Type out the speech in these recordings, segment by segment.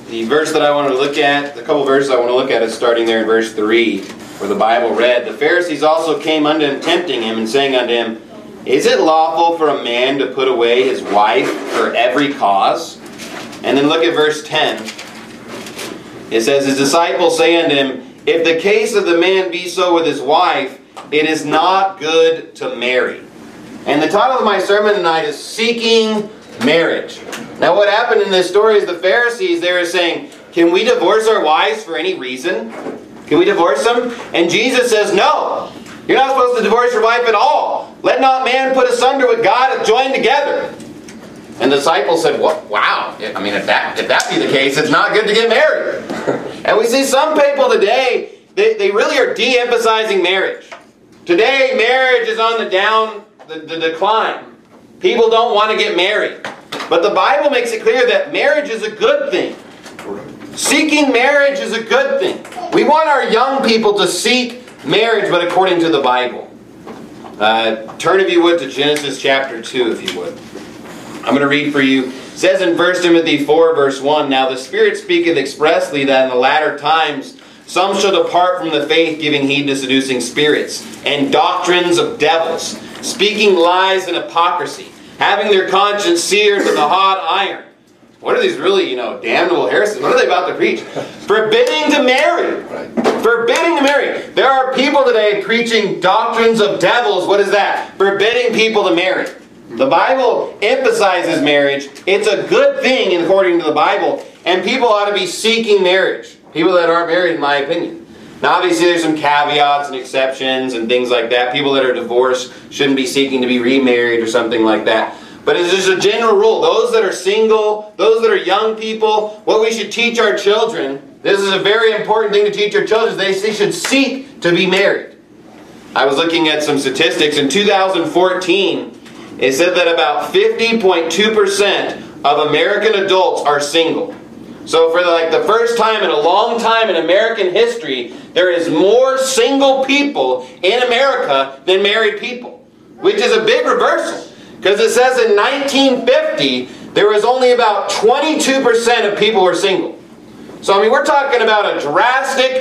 The verse that I want to look at, the couple verses I want to look at is starting there in verse 3, where the Bible read, "The Pharisees also came unto him, tempting him, and saying unto him, Is it lawful for a man to put away his wife for every cause?" And then look at verse 10. It says, "His disciples say unto him, If the case of the man be so with his wife, it is not good to marry." And the title of my sermon tonight is Seeking Marriage. Now what happened in this story is the Pharisees, they were saying, can we divorce our wives for any reason? Can we divorce them? And Jesus says, no. You're not supposed to divorce your wife at all. Let not man put asunder what God hath joined together. And the disciples said, "What? Wow. I mean, if that be the case, it's not good to get married." And we see some people today, they really are de-emphasizing marriage. Today, marriage is on the decline. People don't want to get married. But the Bible makes it clear that marriage is a good thing. Seeking marriage is a good thing. We want our young people to seek marriage, but according to the Bible. Turn, if you would, to Genesis chapter 2, if you would. I'm going to read for you. It says in 1 Timothy 4, verse 1, "Now the Spirit speaketh expressly that in the latter times some shall depart from the faith, giving heed to seducing spirits, and doctrines of devils, speaking lies and hypocrisy, having their conscience seared with a hot iron." What are these really, damnable heresies? What are they about to preach? Forbidding to marry. Forbidding to marry. There are people today preaching doctrines of devils. What is that? Forbidding people to marry. The Bible emphasizes marriage. It's a good thing according to the Bible. And people ought to be seeking marriage. People that aren't married, in my opinion. Now obviously there's some caveats and exceptions and things like that. People that are divorced shouldn't be seeking to be remarried or something like that. But it's just a general rule. Those that are single, those that are young people, what we should teach our children, this is a very important thing to teach our children, they should seek to be married. I was looking at some statistics. In 2014, it said that about 50.2% of American adults are single. So for the first time in a long time in American history, there is more single people in America than married people, which is a big reversal. Because it says in 1950, there was only about 22% of people were single. So I mean, we're talking about a drastic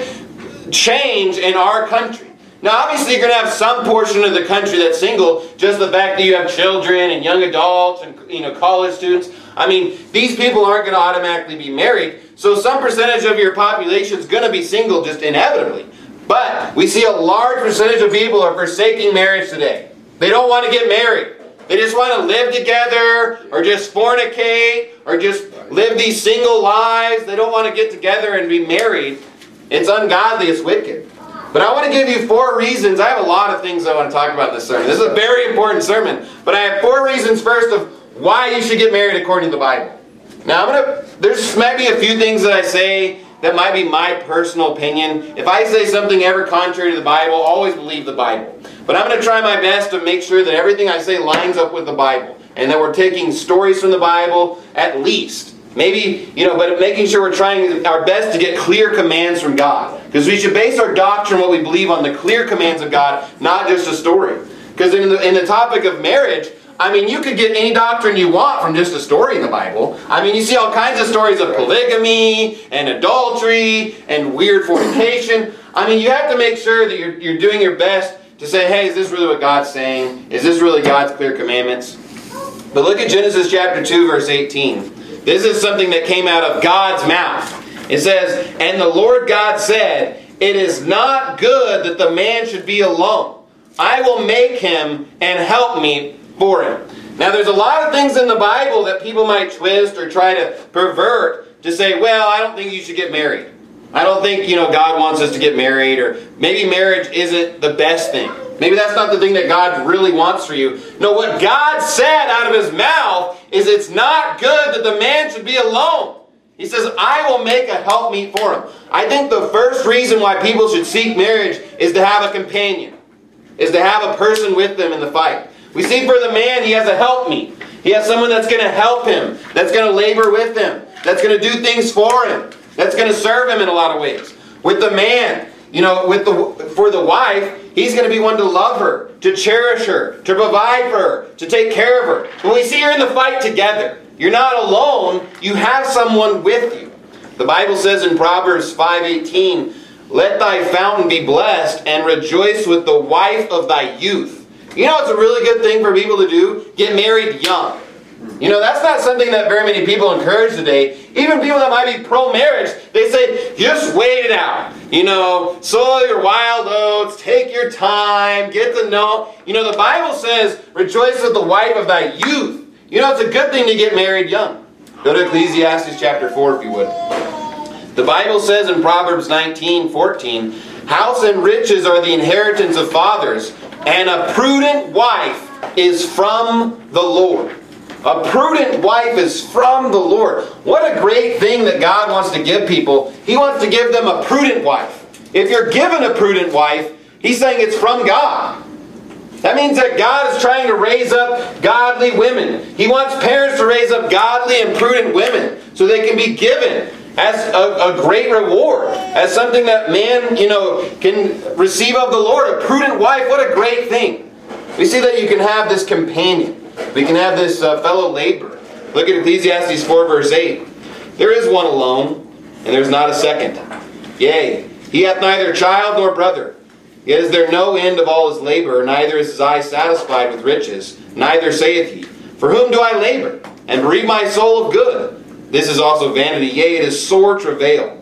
change in our country. Now obviously you're going to have some portion of the country that's single, just the fact that you have children and young adults and college students. I mean, these people aren't going to automatically be married, so some percentage of your population is going to be single just inevitably. But we see a large percentage of people are forsaking marriage today. They don't want to get married. They just want to live together, or just fornicate, or just live these single lives. They don't want to get together and be married. It's ungodly, it's wicked. But I want to give you 4 reasons. I have a lot of things I want to talk about in this sermon. This is a very important sermon. But I have 4 reasons first of why you should get married according to the Bible. Now there's maybe a few things that I say that might be my personal opinion. If I say something ever contrary to the Bible, always believe the Bible. But I'm going to try my best to make sure that everything I say lines up with the Bible. And that we're taking stories from the Bible at least. Maybe, but making sure we're trying our best to get clear commands from God. Because we should base our doctrine, what we believe, on the clear commands of God, not just a story. Because in the topic of marriage, I mean, you could get any doctrine you want from just a story in the Bible. I mean, you see all kinds of stories of polygamy and adultery and weird fornication. I mean, you have to make sure that you're doing your best to say, hey, is this really what God's saying? Is this really God's clear commandments? But look at Genesis chapter 2, verse 18. This is something that came out of God's mouth. It says, "And the Lord God said, It is not good that the man should be alone. I will make him an helpmeet for him." Now there's a lot of things in the Bible that people might twist or try to pervert to say, well, I don't think you should get married. I don't think, God wants us to get married, or maybe marriage isn't the best thing. Maybe that's not the thing that God really wants for you. No, what God said out of His mouth is it's not good that the man should be alone. He says, I will make a helpmeet for him. I think the first reason why people should seek marriage is to have a companion, is to have a person with them in the fight. We see for the man, he has a helpmeet. He has someone that's going to help him, that's going to labor with him, that's going to do things for him, that's going to serve him in a lot of ways. With the man, for the wife, he's going to be one to love her, to cherish her, to provide for her, to take care of her. When we see you're in the fight together, you're not alone, you have someone with you. The Bible says in Proverbs 5:18, let thy fountain be blessed, and rejoice with the wife of thy youth. You know it's a really good thing for people to do? Get married young. You know, that's not something that very many people encourage today. Even people that might be pro-marriage, they say, just wait it out. You know, sow your wild oats, take your time, get to know. You know, the Bible says, rejoice with the wife of thy youth. You know, it's a good thing to get married young. Go to Ecclesiastes chapter 4 if you would. The Bible says in Proverbs 19:14, house and riches are the inheritance of fathers, and a prudent wife is from the Lord. A prudent wife is from the Lord. What a great thing that God wants to give people. He wants to give them a prudent wife. If you're given a prudent wife, He's saying it's from God. That means that God is trying to raise up godly women. He wants parents to raise up godly and prudent women so they can be given as a great reward, as something that man, can receive of the Lord. A prudent wife, what a great thing. We see that you can have this companion. We can have this fellow laborer. Look at Ecclesiastes 4 verse 8. There is one alone, and there is not a second. Yea, he hath neither child nor brother. Yet is there no end of all his labor, neither is his eye satisfied with riches. Neither saith he, for whom do I labor, and bereave my soul of good? This is also vanity, yea, it is sore travail.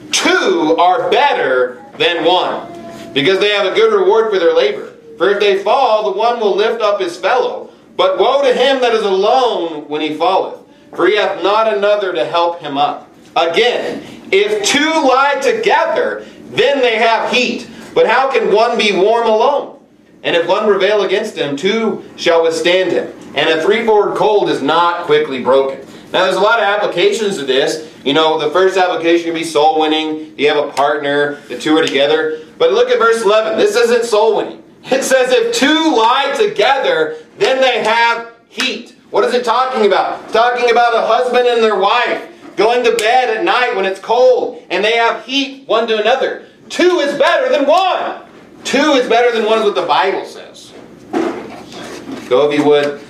Two are better than one, because they have a good reward for their labor. For if they fall, the one will lift up his fellow. But woe to him that is alone when he falleth, for he hath not another to help him up. Again, if two lie together, then they have heat. But how can one be warm alone? And if one prevail against him, two shall withstand him. And a threefold cord is not quickly broken. Now there's a lot of applications to this. You know, the first application can be soul winning. You have a partner, the two are together. But look at verse 11. This isn't soul winning. It says if two lie together, then they have heat. What is it talking about? It's talking about a husband and their wife going to bed at night when it's cold, and they have heat one to another. Two is better than one. Two is better than one is what the Bible says. Go, if you would,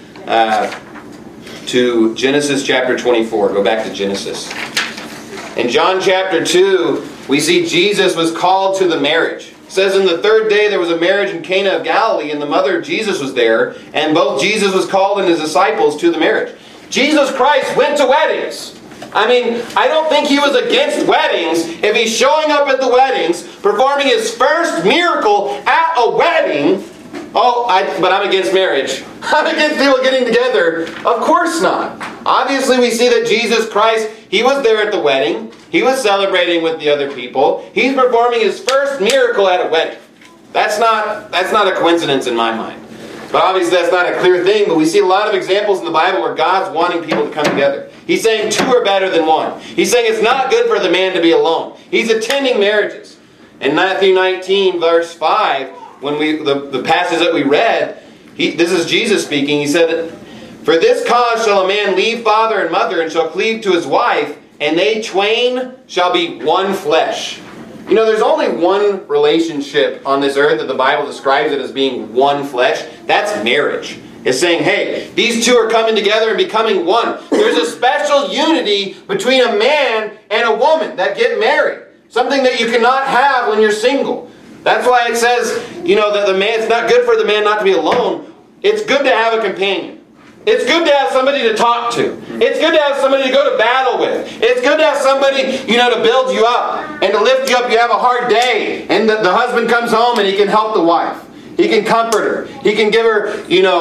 to Genesis chapter 24. Go back to Genesis. In John chapter 2, we see Jesus was called to the marriage. It says in the third day there was a marriage in Cana of Galilee, and the mother of Jesus was there, and both Jesus was called and his disciples to the marriage. Jesus Christ went to weddings. I mean, I don't think he was against weddings if he's showing up at the weddings, performing his first miracle at a wedding. But I'm against marriage. I'm against people getting together. Of course not. Obviously, we see that Jesus Christ, he was there at the wedding. He was celebrating with the other people. He's performing his first miracle at a wedding. That's not a coincidence in my mind. But obviously that's not a clear thing, but we see a lot of examples in the Bible where God's wanting people to come together. He's saying two are better than one. He's saying it's not good for the man to be alone. He's attending marriages. In Matthew 19, verse 5, when the passage that we read, this is Jesus speaking. He said, for this cause shall a man leave father and mother, and shall cleave to his wife, and they twain shall be one flesh. You know, there's only one relationship on this earth that the Bible describes it as being one flesh. That's marriage. It's saying, hey, these two are coming together and becoming one. There's a special unity between a man and a woman that get married. Something that you cannot have when you're single. That's why it says, that the man, it's not good for the man not to be alone. It's good to have a companion. It's good to have somebody to talk to. It's good to have somebody to go to battle with. It's good to have somebody, to build you up and to lift you up. You have a hard day, and the husband comes home and he can help the wife. He can comfort her. He can give her,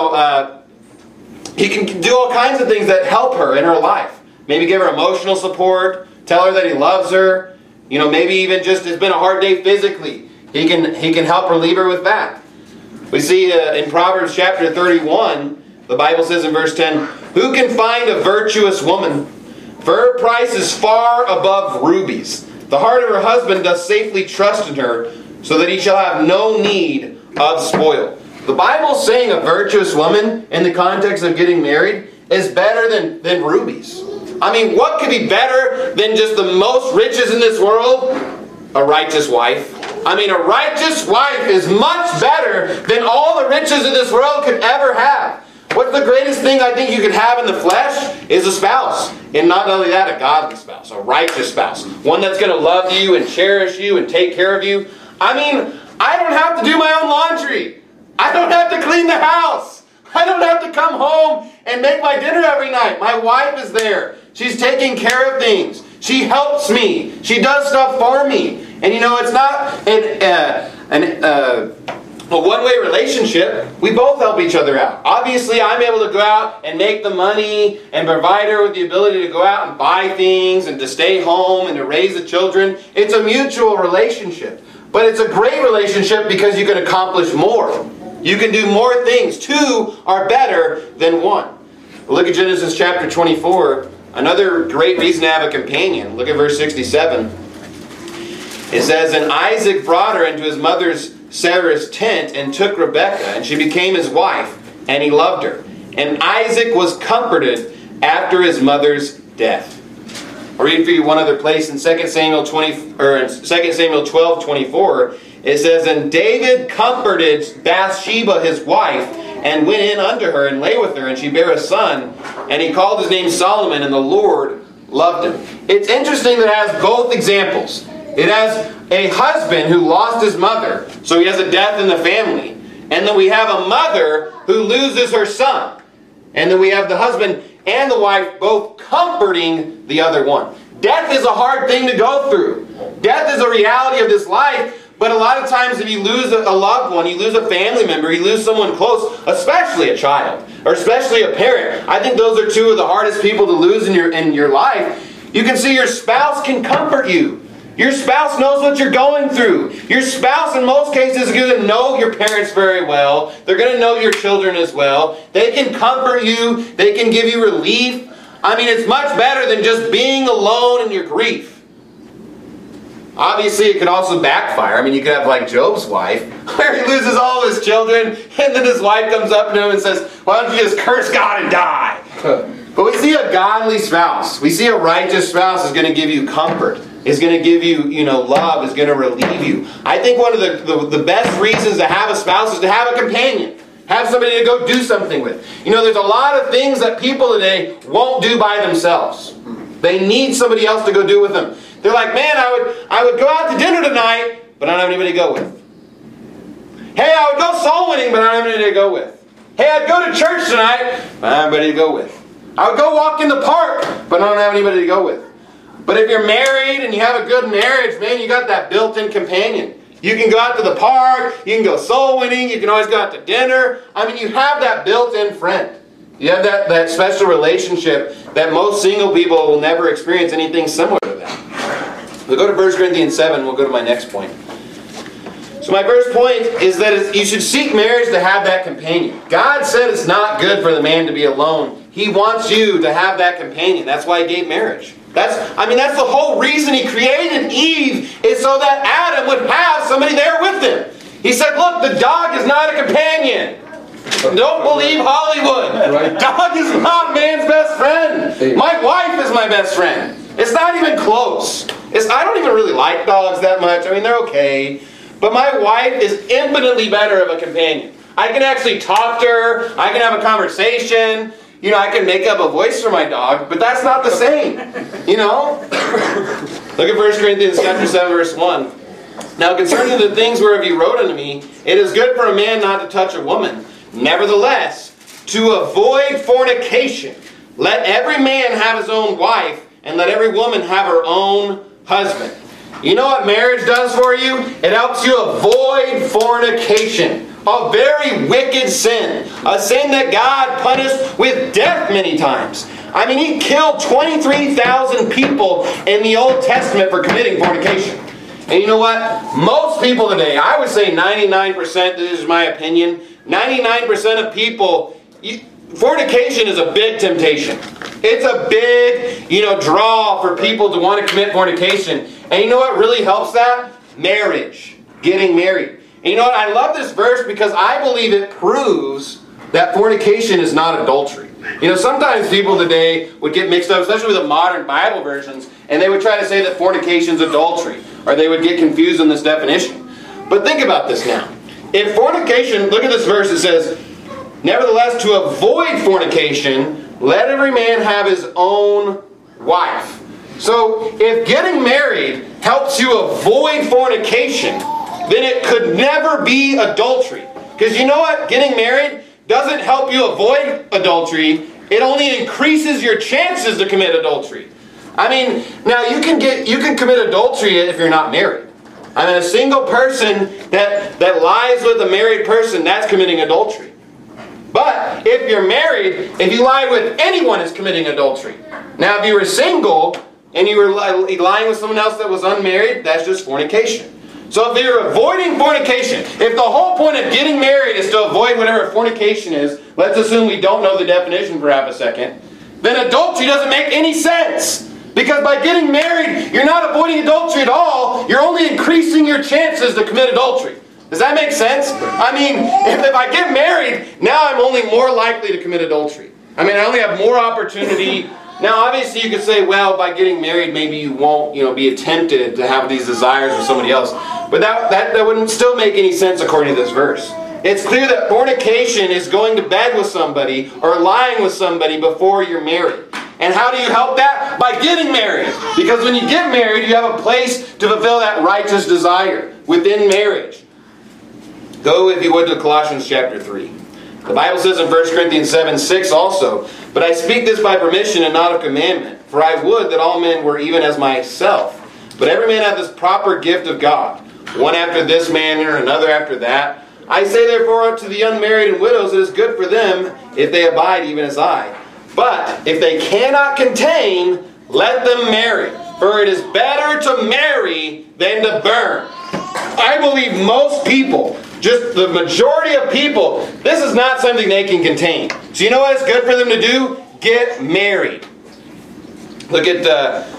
he can do all kinds of things that help her in her life. Maybe give her emotional support, tell her that he loves her. Maybe even just it's been a hard day physically. He can help relieve her with that. We see in Proverbs chapter 31, the Bible says in verse 10, who can find a virtuous woman? For her price is far above rubies. The heart of her husband doth safely trust in her, so that he shall have no need of spoil. The Bible's saying a virtuous woman, in the context of getting married, is better than rubies. I mean, what could be better than just the most riches in this world? A righteous wife. I mean, a righteous wife is much better than all the riches in this world could ever have. What's the greatest thing I think you could have in the flesh is a spouse. And not only that, a godly spouse, a righteous spouse. One that's going to love you and cherish you and take care of you. I mean, I don't have to do my own laundry. I don't have to clean the house. I don't have to come home and make my dinner every night. My wife is there. She's taking care of things. She helps me. She does stuff for me. And you know, it's not a one-way relationship. We both help each other out. Obviously, I'm able to go out and make the money and provide her with the ability to go out and buy things and to stay home and to raise the children. It's a mutual relationship. But it's a great relationship because you can accomplish more. You can do more things. Two are better than one. Look at Genesis chapter 24. Another great reason to have a companion. Look at verse 67. It says, "And Isaac brought her into his mother's Sarah's tent and took Rebekah, and she became his wife, and he loved her. And Isaac was comforted after his mother's death." I'll read for you one other place in 2 Samuel 12:24. It says, "And David comforted Bathsheba his wife, and went in unto her, and lay with her, and she bare a son, and he called his name Solomon, and the Lord loved him." It's interesting that it has both examples. It has a husband who lost his mother, so he has a death in the family. And then we have a mother who loses her son. And then we have the husband and the wife both comforting the other one. Death is a hard thing to go through. Death is a reality of this life. But a lot of times if you lose a loved one, you lose a family member, you lose someone close, especially a child, or especially a parent. I think those are two of the hardest people to lose in your life. You can see your spouse can comfort you. Your spouse knows what you're going through. Your spouse, in most cases, is going to know your parents very well. They're going to know your children as well. They can comfort you. They can give you relief. I mean, it's much better than just being alone in your grief. Obviously, it could also backfire. I mean, you could have like Job's wife, where he loses all of his children, and then his wife comes up to him and says, "Why don't you just curse God and die?" But we see a godly spouse. We see a righteous spouse is going to give you comfort. Is going to give you, love. Is going to relieve you. I think one of the best reasons to have a spouse is to have a companion. Have somebody to go do something with. There's a lot of things that people today won't do by themselves. They need somebody else to go do with them. They're like, "Man, I would go out to dinner tonight, but I don't have anybody to go with. Hey, I would go soul winning, but I don't have anybody to go with. Hey, I'd go to church tonight, but I don't have anybody to go with. I would go walk in the park, but I don't have anybody to go with." But if you're married and you have a good marriage, man, you got that built-in companion. You can go out to the park, you can go soul winning, you can always go out to dinner. I mean, you have that built-in friend. You have that special relationship that most single people will never experience anything similar to that. We'll go to 1 Corinthians 7, we'll go to my next point. So my first point is that you should seek marriage to have that companion. God said it's not good for the man to be alone. He wants you to have that companion. That's why He gave marriage. That's the whole reason He created Eve, is so that Adam would have somebody there with him. He said, "Look, the dog is not a companion. Don't believe Hollywood. Right. Dog is not man's best friend. My wife is my best friend." It's not even close. I don't even really like dogs that much. I mean, they're okay. But my wife is infinitely better of a companion. I can actually talk to her. I can have a conversation. I can make up a voice for my dog, but that's not the same. Look at 1 Corinthians chapter 7, verse 1. "Now concerning the things whereof you wrote unto me, it is good for a man not to touch a woman. Nevertheless, to avoid fornication, let every man have his own wife, and let every woman have her own husband." You know what marriage does for you? It helps you avoid fornication. A very wicked sin. A sin that God punished with death many times. I mean, He killed 23,000 people in the Old Testament for committing fornication. And you know what? Most people today, I would say 99%, this is my opinion, 99% of people, fornication is a big temptation. It's a big, draw for people to want to commit fornication. And you know what really helps that? Marriage. Getting married. And you know what? I love this verse because I believe it proves that fornication is not adultery. Sometimes people today would get mixed up, especially with the modern Bible versions, and they would try to say that fornication is adultery, or they would get confused on this definition. But think about this now. If fornication, look at this verse, it says, "Nevertheless, to avoid fornication, let every man have his own wife. So if getting married helps you avoid fornication, then it could never be adultery. Because you know what? Getting married doesn't help you avoid adultery. It only increases your chances to commit adultery. I mean, now you can commit adultery if you're not married. I mean, a single person that lies with a married person, that's committing adultery. But if you're married, if you lie with anyone, it's committing adultery. Now, if you were single and you were lying with someone else that was unmarried, that's just fornication. So if you're avoiding fornication, if the whole point of getting married is to avoid whatever fornication is, let's assume we don't know the definition for half a second, then adultery doesn't make any sense. Because by getting married, you're not avoiding adultery at all. You're only increasing your chances to commit adultery. Does that make sense? I mean, if I get married, now I'm only more likely to commit adultery. I mean, I only have more opportunity. Now, obviously, you could say, well, by getting married, maybe you won't, be tempted to have these desires with somebody else. But that wouldn't still make any sense according to this verse. It's clear that fornication is going to bed with somebody or lying with somebody before you're married. And how do you help that? By getting married. Because when you get married, you have a place to fulfill that righteous desire within marriage. Go, if you would, to Colossians chapter 3. The Bible says in 1 Corinthians 7:6 also, "But I speak this by permission and not of commandment, for I would that all men were even as myself. But every man hath this proper gift of God, one after this manner, another after that. I say therefore to the unmarried and widows, it is good for them if they abide even as I. But if they cannot contain, let them marry. For it is better to marry than to burn." I believe most people, just the majority of people, this is not something they can contain. So you know what it's good for them to do? Get married. Look at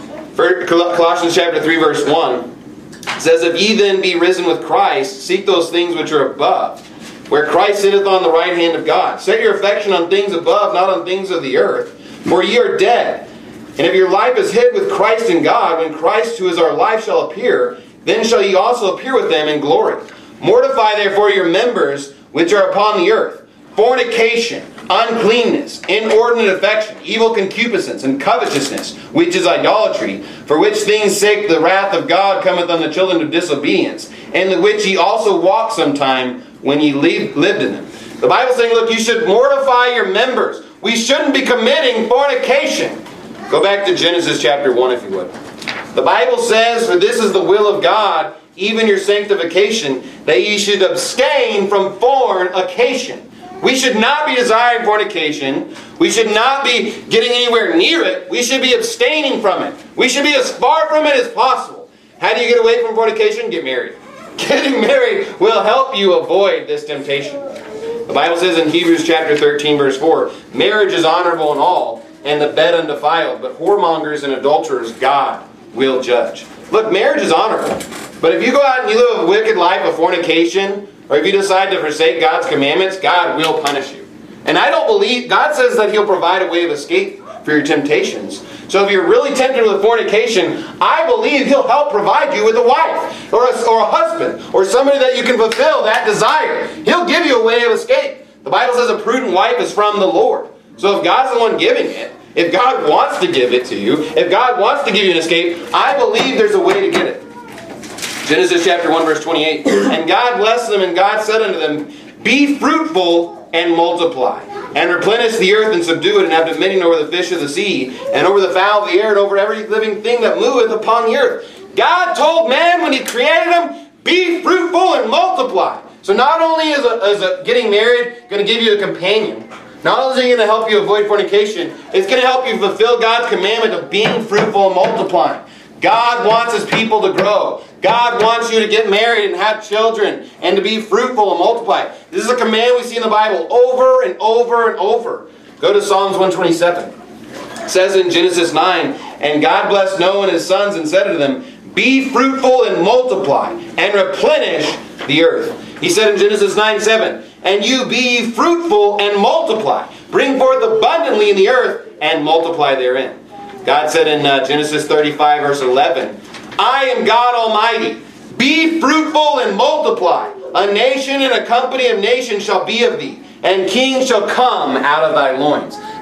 Colossians chapter 3 verse 1. It says, "If ye then be risen with Christ, seek those things which are above, where Christ sitteth on the right hand of God. Set your affection on things above, not on things of the earth. For ye are dead. And if your life is hid with Christ in God, when Christ, who is our life, shall appear, then shall ye also appear with them in glory. Mortify therefore your members which are upon the earth, fornication, uncleanness, inordinate affection, evil concupiscence, and covetousness, which is idolatry, for which things sake the wrath of God cometh on the children of disobedience, in the which ye also walked sometime when ye lived in them." The Bible is saying, look, you should mortify your members. We shouldn't be committing fornication. Go back to Genesis chapter 1 if you would. The Bible says, "For this is the will of God, even your sanctification, that ye should abstain from fornication." We should not be desiring fornication. We should not be getting anywhere near it. We should be abstaining from it. We should be as far from it as possible. How do you get away from fornication? Get married. Getting married will help you avoid this temptation. The Bible says in Hebrews chapter 13 verse 4, "Marriage is honorable in all, and the bed undefiled, but whoremongers and adulterers God will judge." Look, marriage is honorable. But if you go out and you live a wicked life of fornication, or if you decide to forsake God's commandments, God will punish you. And I don't believe, God says that He'll provide a way of escape for your temptations. So if you're really tempted with fornication, I believe He'll help provide you with a wife, or a husband, or somebody that you can fulfill that desire. He'll give you a way of escape. The Bible says a prudent wife is from the Lord. So if God's the one giving it, if God wants to give it to you, if God wants to give you an escape, I believe there's a way to get it. Genesis chapter 1 verse 28. "And God blessed them, and God said unto them, Be fruitful and multiply, and replenish the earth and subdue it, and have dominion over the fish of the sea, and over the fowl of the air, and over every living thing that moveth upon the earth." God told man when He created him, be fruitful and multiply. So not only is getting married going to give you a companion, not only is it going to help you avoid fornication, it's going to help you fulfill God's commandment of being fruitful and multiplying. God wants His people to grow. God wants you to get married and have children and to be fruitful and multiply. This is a command we see in the Bible over and over and over. Go to Psalms 127. It says in Genesis 9, "And God blessed Noah and his sons and said unto them, Be fruitful and multiply, and replenish the earth." He said in Genesis 9:7, "And you be fruitful and multiply, bring forth abundantly in the earth, and multiply therein." God said in Genesis 35 verse 11, "I am God Almighty. Be fruitful and multiply. A nation and a company of nations shall be of thee, and kings shall come out of thy loins."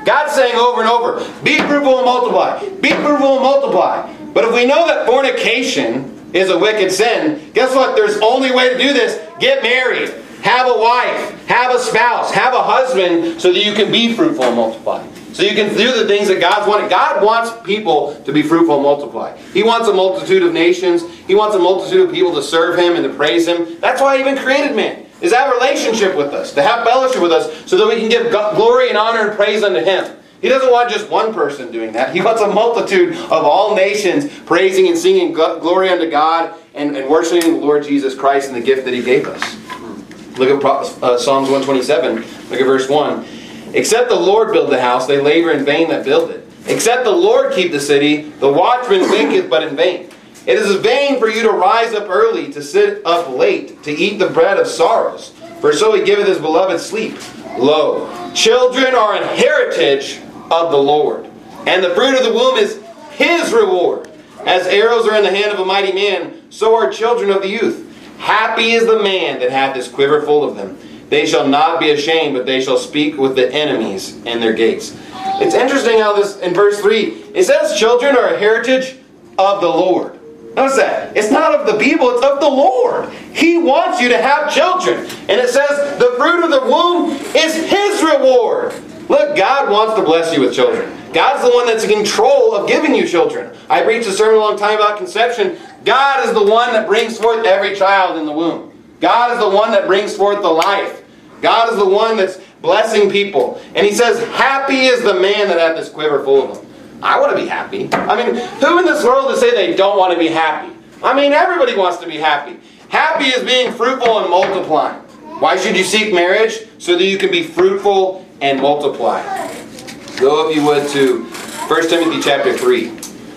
God's saying over and over, be fruitful and multiply. Be fruitful and multiply. But if we know that fornication is a wicked sin, guess what? There's only way to do this. Get married. Have a wife. Have a spouse. Have a husband so that you can be fruitful and multiply. So you can do the things that God's wanted. God wants people to be fruitful and multiply. He wants a multitude of nations. He wants a multitude of people to serve Him and to praise Him. That's why He even created man. Is that relationship with us, to have fellowship with us, so that we can give glory and honor and praise unto Him. He doesn't want just one person doing that. He wants a multitude of all nations praising and singing glory unto God and worshiping the Lord Jesus Christ and the gift that He gave us. Look at Psalms 127. Look at verse 1. Except the Lord build the house, they labor in vain that build it. Except the Lord keep the city, the watchman waketh but in vain. It is vain for you to rise up early, to sit up late, to eat the bread of sorrows. For so He giveth His beloved sleep. Lo, children are an heritage of the Lord, and the fruit of the womb is His reward. As arrows are in the hand of a mighty man, so are children of the youth. Happy is the man that hath his quiver full of them. They shall not be ashamed, but they shall speak with the enemies in their gates. It's interesting how this, in verse 3, it says children are a heritage of the Lord. Notice that. It's not of the people, it's of the Lord. He wants you to have children. And it says the fruit of the womb is His reward. Look, God wants to bless you with children. God's the one that's in control of giving you children. I preached a sermon a long time about conception. God is the one that brings forth every child in the womb. God is the one that brings forth the life. God is the one that's blessing people. And He says, happy is the man that hath his quiver full of them. I want to be happy. I mean, who in this world would say they don't want to be happy? I mean, everybody wants to be happy. Happy is being fruitful and multiplying. Why should you seek marriage? So that you can be fruitful and multiply. Go, if you would, to 1 Timothy chapter 3.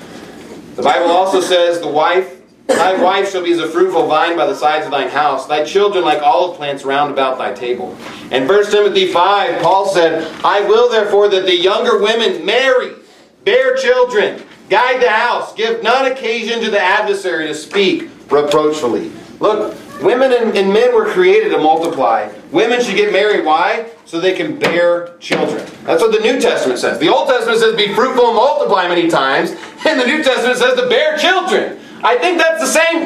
The Bible also says, thy wife shall be as a fruitful vine by the sides of thine house, thy children like olive plants round about thy table. And 1 Timothy 5, Paul said, I will therefore that the younger women marry, bear children, guide the house, give none occasion to the adversary to speak reproachfully. Look, women and men were created to multiply. Women should get married. Why? So they can bear children. That's what the New Testament says. The Old Testament says be fruitful and multiply many times, and the New Testament says to bear children. I think that's the same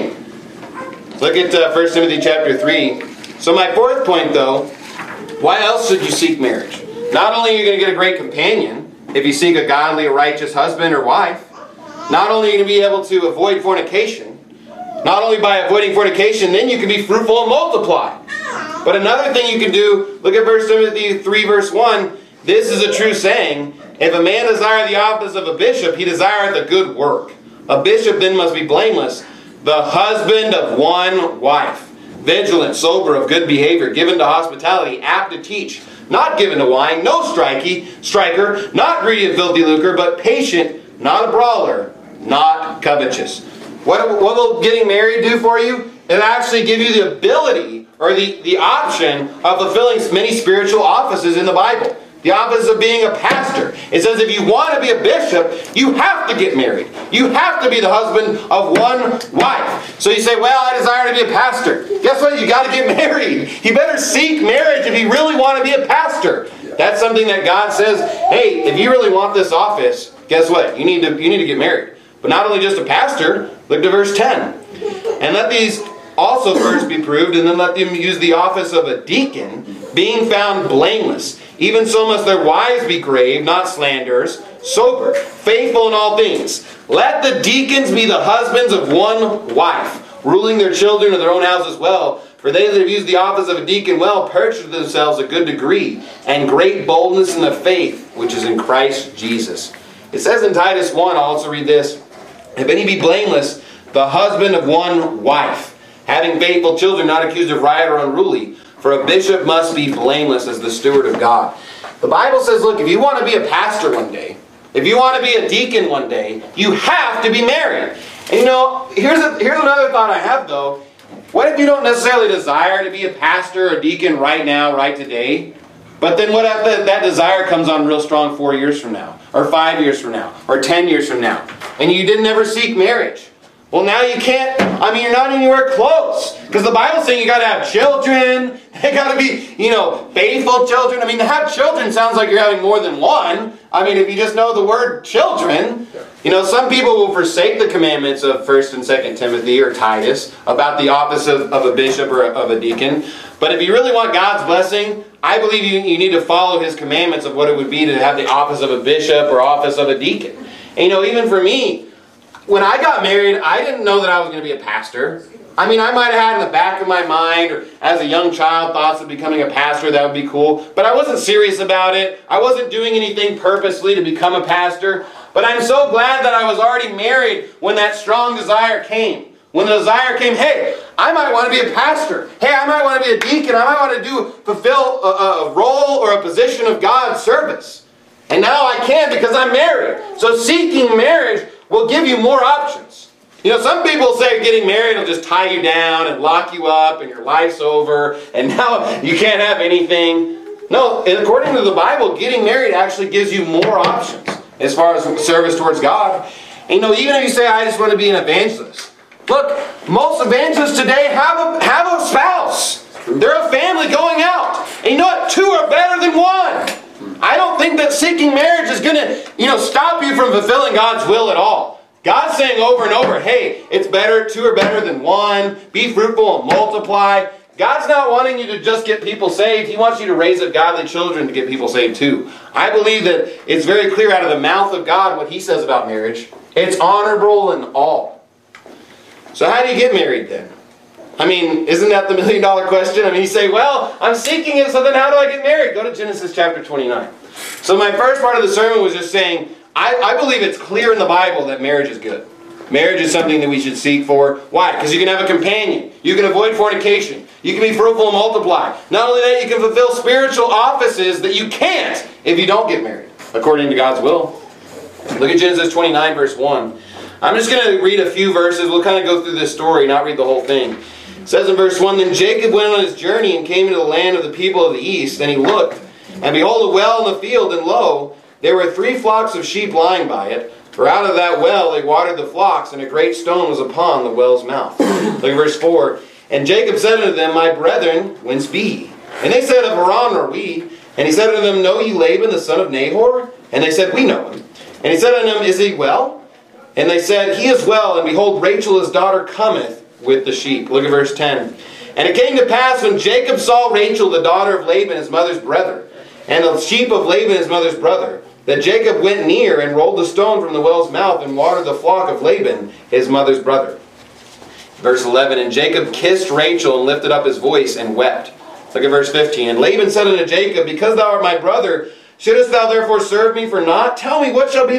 thing. Look at 1 Timothy chapter 3. So my fourth point, though, why else should you seek marriage? Not only are you going to get a great companion if you seek a godly, righteous husband or wife, not only are you going to be able to avoid fornication, not only by avoiding fornication, then you can be fruitful and multiply. But another thing you can do, look at 1 Timothy 3 verse 1. This is a true saying. If a man desire the office of a bishop, he desireth a good work. A bishop then must be blameless, the husband of one wife, vigilant, sober, of good behavior, given to hospitality, apt to teach, not given to wine, no striker, not greedy of filthy lucre, but patient, not a brawler, not covetous. What will getting married do for you? It'll actually give you the ability or the option of fulfilling many spiritual offices in the Bible. The office of being a pastor. It says if you want to be a bishop, you have to get married. You have to be the husband of one wife. So you say, well, I desire to be a pastor. Guess what? You got to get married. You better seek marriage if you really want to be a pastor. That's something that God says, hey, if you really want this office, guess what? You need to get married. But not only just a pastor, look to verse 10. And let these also first be proved, and then let them use the office of a deacon, being found blameless. Even so must their wives be grave, not slanderers, sober, faithful in all things. Let the deacons be the husbands of one wife, ruling their children in their own houses well. For they that have used the office of a deacon well purchase themselves a good degree, and great boldness in the faith which is in Christ Jesus. It says in Titus 1, I'll also read this, if any be blameless, the husband of one wife, having faithful children, not accused of riot or unruly. For a bishop must be blameless as the steward of God. The Bible says, look, if you want to be a pastor one day, if you want to be a deacon one day, you have to be married. And you know, here's another thought I have though. What if you don't necessarily desire to be a pastor or deacon right now, right today? But then what if that desire comes on real strong 4 years from now, or 5 years from now, or 10 years from now, and you didn't ever seek marriage? Well, now you can't, you're not anywhere close. Because the Bible's saying you got to have children, They got to be, faithful children. I mean, to have children sounds like you're having more than one. I mean, if you just know the word children. Some people will forsake the commandments of 1st and 2nd Timothy or Titus about the office of a bishop or of a deacon. But if you really want God's blessing, I believe you need to follow His commandments of what it would be to have the office of a bishop or office of a deacon. And, even for me, when I got married, I didn't know that I was going to be a pastor. I mean, I might have had in the back of my mind, or as a young child, thoughts of becoming a pastor. That would be cool. But I wasn't serious about it. I wasn't doing anything purposely to become a pastor. But I'm so glad that I was already married when that strong desire came. When the desire came, hey, I might want to be a pastor. Hey, I might want to be a deacon. I might want to fulfill a role or a position of God's service. And now I can because I'm married. So seeking marriage will give you more options. Some people say getting married will just tie you down and lock you up and your life's over and now you can't have anything. No, according to the Bible, getting married actually gives you more options as far as service towards God. And even if you say, I just want to be an evangelist. Look, most evangelists today have a spouse. They're a family going out. And you know what? Two are better than one. I don't think that seeking marriage is going to, stop you from fulfilling God's will at all. God's saying over and over, hey, it's better, two are better than one. Be fruitful and multiply. God's not wanting you to just get people saved. He wants you to raise up godly children to get people saved too. I believe that it's very clear out of the mouth of God what He says about marriage. It's honorable in all. So how do you get married then? I mean, isn't that the $1 million question? I mean, you say, well, I'm seeking it, so then how do I get married? Go to Genesis chapter 29. So my first part of the sermon was just saying, I believe it's clear in the Bible that marriage is good. Marriage is something that we should seek for. Why? Because you can have a companion. You can avoid fornication. You can be fruitful and multiply. Not only that, you can fulfill spiritual offices that you can't if you don't get married, according to God's will. Look at Genesis 29, verse 1. I'm just going to read a few verses. We'll kind of go through this story, not read the whole thing. It says in verse 1, Then Jacob went on his journey and came into the land of the people of the east, and he looked, and behold, a well in the field, and lo, there were 3 flocks of sheep lying by it. For out of that well they watered the flocks, and a great stone was upon the well's mouth. Look at verse 4. And Jacob said unto them, My brethren, whence be ye? And they said, Of Haran are we. And he said unto them, Know ye Laban the son of Nahor? And they said, We know him. And he said unto them, Is he well? And they said, He is well, and behold, Rachel his daughter cometh with the sheep. Look at verse 10. And it came to pass, when Jacob saw Rachel the daughter of Laban his mother's brother, and the sheep of Laban his mother's brother, that Jacob went near and rolled the stone from the well's mouth and watered the flock of Laban, his mother's brother. Verse 11, And Jacob kissed Rachel and lifted up his voice and wept. Look at verse 15. And Laban said unto Jacob, Because thou art my brother, shouldest thou therefore serve me for naught? Tell me, what shall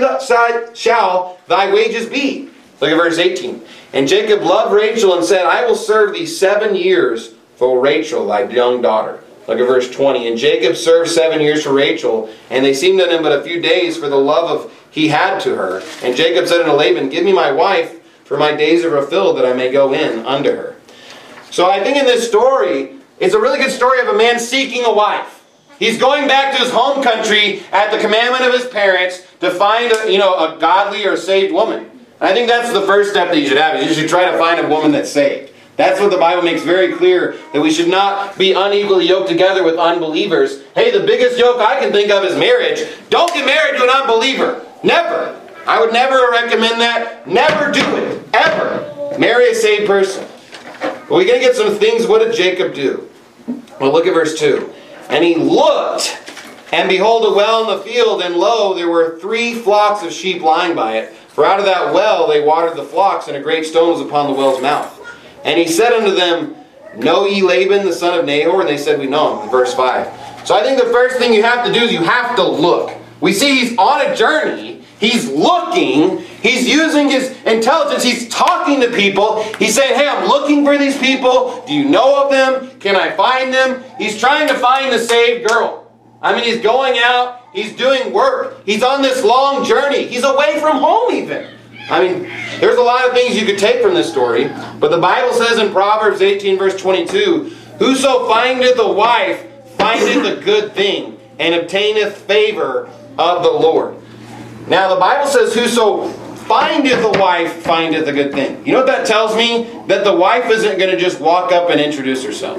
thy wages be? Look at verse 18. And Jacob loved Rachel and said, I will serve thee 7 years for Rachel, thy young daughter. Look at verse 20. And Jacob served 7 years for Rachel, and they seemed unto him but a few days for the love he had to her. And Jacob said unto Laban, Give me my wife, for my days are fulfilled, that I may go in unto her. So I think in this story, it's a really good story of a man seeking a wife. He's going back to his home country at the commandment of his parents to find a godly or saved woman. And I think that's the first step that you should have. You should try to find a woman that's saved. That's what the Bible makes very clear, that we should not be unequally yoked together with unbelievers. Hey, the biggest yoke I can think of is marriage. Don't get married to an unbeliever. Never. I would never recommend that. Never do it. Ever. Marry a saved person. But we're going to get some things. What did Jacob do? Well, look at verse 2. And he looked, and behold, a well in the field, and lo, there were 3 flocks of sheep lying by it. For out of that well they watered the flocks, and a great stone was upon the well's mouth. And he said unto them, Know ye Laban the son of Nahor? And they said, We know him. In verse 5. So I think the first thing you have to do is you have to look. We see he's on a journey. He's looking. He's using his intelligence. He's talking to people. He's saying, hey, I'm looking for these people. Do you know of them? Can I find them? He's trying to find the saved girl. I mean, he's going out. He's doing work. He's on this long journey. He's away from home even. I mean, there's a lot of things you could take from this story. But the Bible says in Proverbs 18 verse 22, Whoso findeth a wife findeth a good thing, and obtaineth favor of the Lord. Now the Bible says, Whoso findeth a wife findeth a good thing. You know what that tells me? That the wife isn't going to just walk up and introduce herself.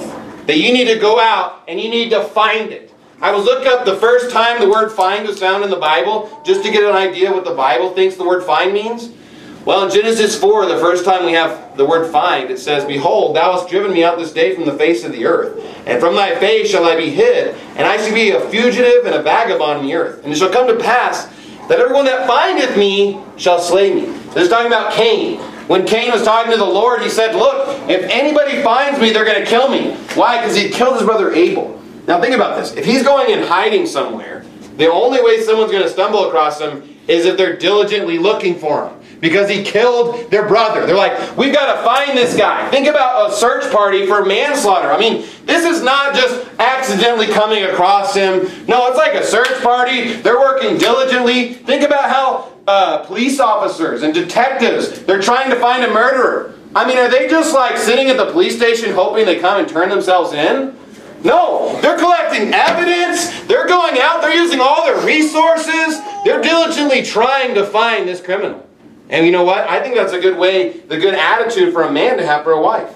that you need to go out and you need to find it. I was looking up the first time the word find was found in the Bible, just to get an idea what the Bible thinks the word find means. Well, in Genesis 4, the first time we have the word find, it says, "Behold, thou hast driven me out this day from the face of the earth, and from thy face shall I be hid, and I shall be a fugitive and a vagabond in the earth. And it shall come to pass that everyone that findeth me shall slay me." This is talking about Cain. When Cain was talking to the Lord, he said, "Look, if anybody finds me, they're going to kill me." Why? Because he killed his brother Abel. Now think about this. If he's going and hiding somewhere, the only way someone's going to stumble across him is if they're diligently looking for him. Because he killed their brother. They're like, we've got to find this guy. Think about a search party for manslaughter. I mean, this is not just accidentally coming across him. No, it's like a search party. They're working diligently. Think about how police officers and detectives, they're trying to find a murderer. I mean, are they just like sitting at the police station hoping they come and turn themselves in? No, they're collecting evidence. They're going out. They're using all their resources. They're diligently trying to find this criminal. And you know what? I think that's a good way, the good attitude for a man to have for a wife.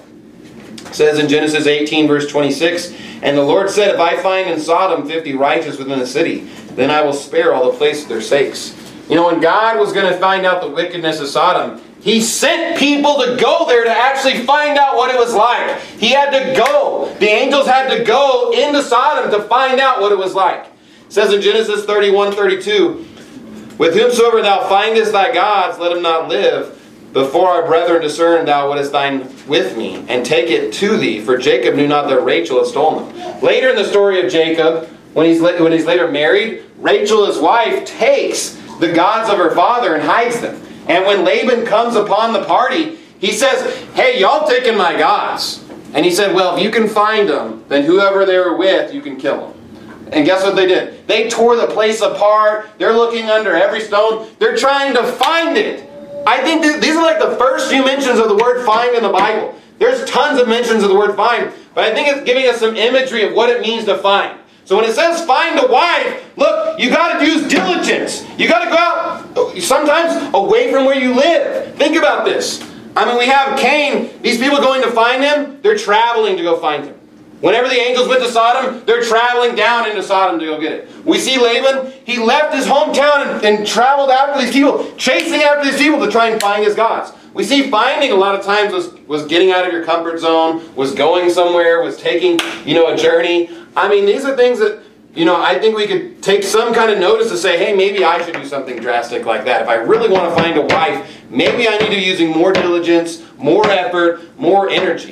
It says in Genesis 18, verse 26, "And the Lord said, If I find in Sodom 50 righteous within the city, then I will spare all the place for their sakes." You know, when God was going to find out the wickedness of Sodom, He sent people to go there to actually find out what it was like. He had to go. The angels had to go into Sodom to find out what it was like. It says in Genesis 31:32, "With whomsoever thou findest thy gods, let him not live. Before our brethren discern thou what is thine with me, and take it to thee. For Jacob knew not that Rachel had stolen them." Later in the story of Jacob, when he's later married, Rachel, his wife, takes the gods of her father and hides them. And when Laban comes upon the party, he says, "Hey, y'all taking my gods." And he said, "Well, if you can find them, then whoever they were with, you can kill them." And guess what they did? They tore the place apart. They're looking under every stone. They're trying to find it. I think these are like the first few mentions of the word find in the Bible. There's tons of mentions of the word find, but I think it's giving us some imagery of what it means to find. So when it says find a wife, look, you got to use diligence. You got to go out sometimes away from where you live. Think about this. I mean, we have Cain. These people going to find him, they're traveling to go find him. Whenever the angels went to Sodom, they're traveling down into Sodom to go get it. We see Laban, he left his hometown and traveled after these people, chasing after these people to try and find his gods. We see finding a lot of times was getting out of your comfort zone, was going somewhere, was taking, a journey. I mean, these are things that, I think we could take some kind of notice to say, hey, maybe I should do something drastic like that. If I really want to find a wife, maybe I need to be using more diligence, more effort, more energy.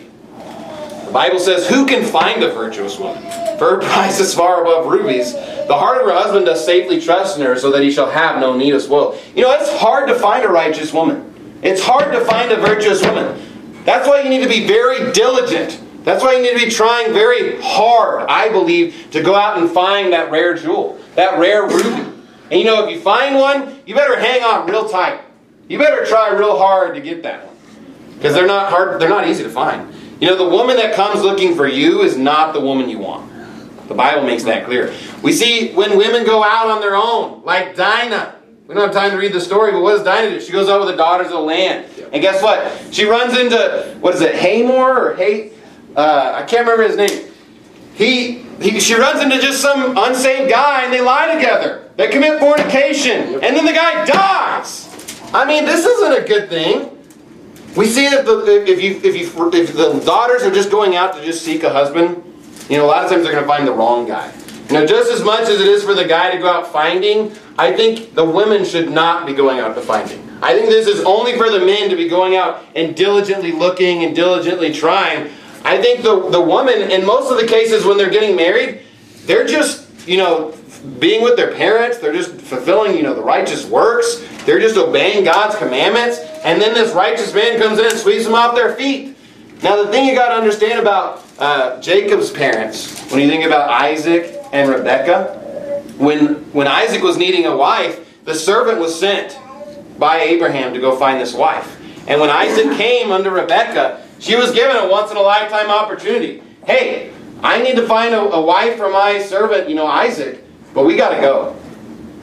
The Bible says, who can find a virtuous woman? For her price is far above rubies. The heart of her husband does safely trust in her, so that he shall have no need of spoil. It's hard to find a righteous woman. It's hard to find a virtuous woman. That's why you need to be very diligent. That's why you need to be trying very hard, I believe, to go out and find that rare jewel, that rare ruby. And if you find one, you better hang on real tight. You better try real hard to get that one. Because they're not easy to find. The woman that comes looking for you is not the woman you want. The Bible makes that clear. We see when women go out on their own, like Dinah. We don't have time to read the story, but what does Dinah do? She goes out with the daughters of the land. And guess what? She runs into, Hamor or I can't remember his name. She runs into just some unsaved guy and they lie together. They commit fornication. And then the guy dies. I mean, this isn't a good thing. We see that if the daughters are just going out to just seek a husband, a lot of times they're going to find the wrong guy. Just as much as it is for the guy to go out finding, I think the women should not be going out to finding. I think this is only for the men to be going out and diligently looking and diligently trying. I think the woman, in most of the cases when they're getting married, they're just, being with their parents. They're just fulfilling, the righteous works. They're just obeying God's commandments. And then this righteous man comes in and sweeps them off their feet. Now the thing you got to understand about Jacob's parents, when you think about Isaac and Rebekah, when Isaac was needing a wife, the servant was sent by Abraham to go find this wife. And when Isaac came under Rebekah, she was given a once-in-a-lifetime opportunity. Hey, I need to find a wife for my servant, Isaac, but we got to go.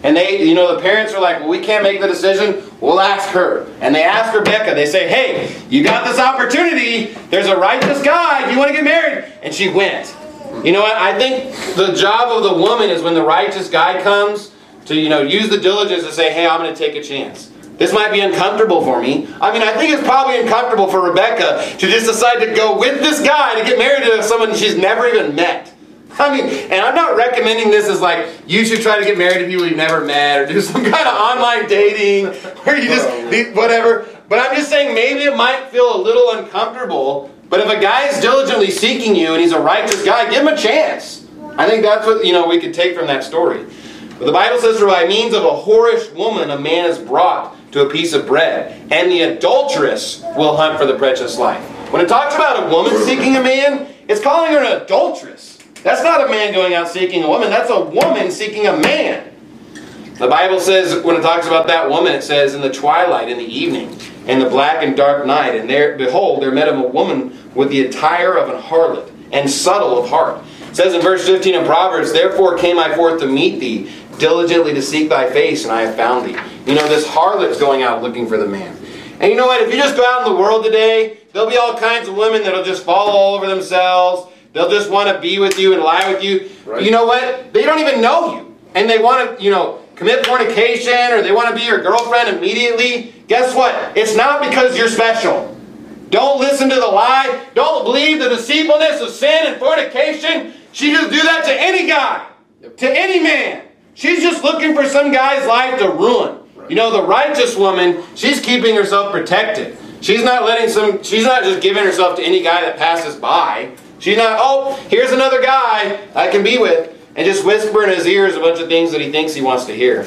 And the parents are like, well, we can't make the decision. We'll ask her. And they ask Rebecca. They say, hey, you got this opportunity. There's a righteous guy. Do you want to get married? And she went. You know what? I think the job of the woman is when the righteous guy comes to, use the diligence to say, hey, I'm going to take a chance. This might be uncomfortable for me. I think it's probably uncomfortable for Rebecca to just decide to go with this guy to get married to someone she's never even met. And I'm not recommending this as like, you should try to get married to people you've never met or do some kind of online dating where you just, whatever. But I'm just saying maybe it might feel a little uncomfortable. But if a guy is diligently seeking you and he's a righteous guy, give him a chance. I think that's what, we could take from that story. But the Bible says, for by means of a whorish woman, a man is brought to a piece of bread, and the adulteress will hunt for the precious life. When it talks about a woman seeking a man, it's calling her an adulteress. That's not a man going out seeking a woman. That's a woman seeking a man. The Bible says, when it talks about that woman, it says, in the twilight, in the evening, in the black and dark night, and there, behold, there met him a woman with the attire of an harlot, and subtle of heart. It says in verse 15 of Proverbs, therefore came I forth to meet thee, diligently to seek thy face, and I have found thee. This harlot's going out looking for the man. And you know what? If you just go out in the world today, there'll be all kinds of women that'll just fall all over themselves. They'll just want to be with you and lie with you. Right. You know what? They don't even know you. And they want to, commit fornication, or they want to be your girlfriend immediately. Guess what? It's not because you're special. Don't listen to the lie. Don't believe the deceitfulness of sin and fornication. She just do that to any guy. To any man. She's just looking for some guy's life to ruin. Right. The righteous woman, she's keeping herself protected. She's not just giving herself to any guy that passes by. She's not, oh, here's another guy I can be with, and just whisper in his ears a bunch of things that he thinks he wants to hear.